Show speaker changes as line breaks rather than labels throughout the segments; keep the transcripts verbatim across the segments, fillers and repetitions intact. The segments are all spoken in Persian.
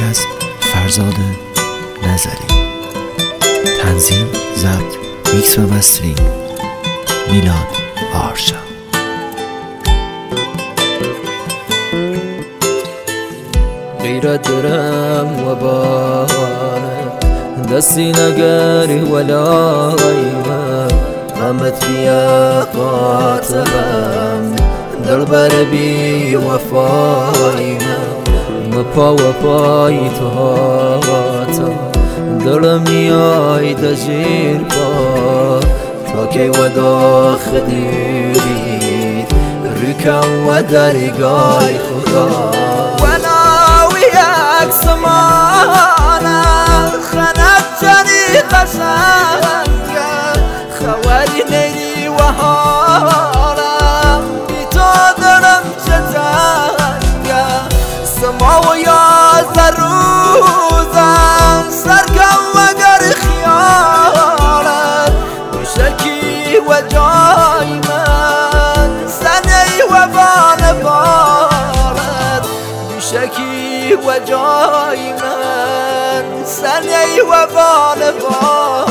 از فرزاد نظری. تنظیم، ضبط، میکس و مسترینگ میلاد آرشا.
غیرت دارم و بانه دستی نگری ولایمه غمت بیا قاتلم دل بر بی وفایمه مپا و پای تو هاتا دلم نیای دجیر با تا که ودا خدیرید ریکم و درگای خدا سمانه خنب جنی قشنگه خواری نیری و حالم بی تو دلم چتنگه سما و یازده روزم سرکم وگر خیالم بشکی و جای من سنی و بانبارد بشکی و جای من سنی و بانبارد.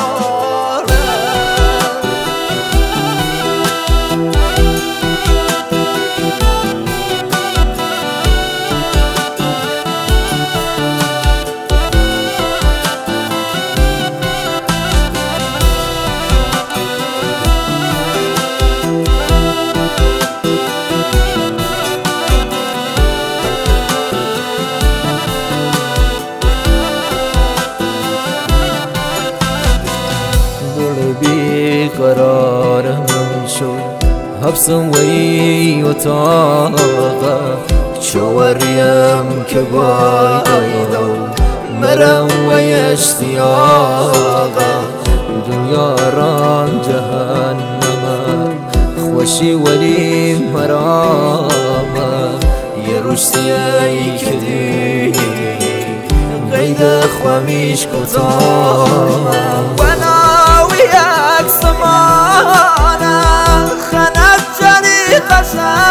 بیقرارم شد حبسم وی اتاقه شوریم که بایدو مرم وی اشتیاقه دنیا رام جهنمه خوشی ولی مرامه یه روشتی ای کدی قید خوامیش کتامه سمانه خنب جنی قشنگه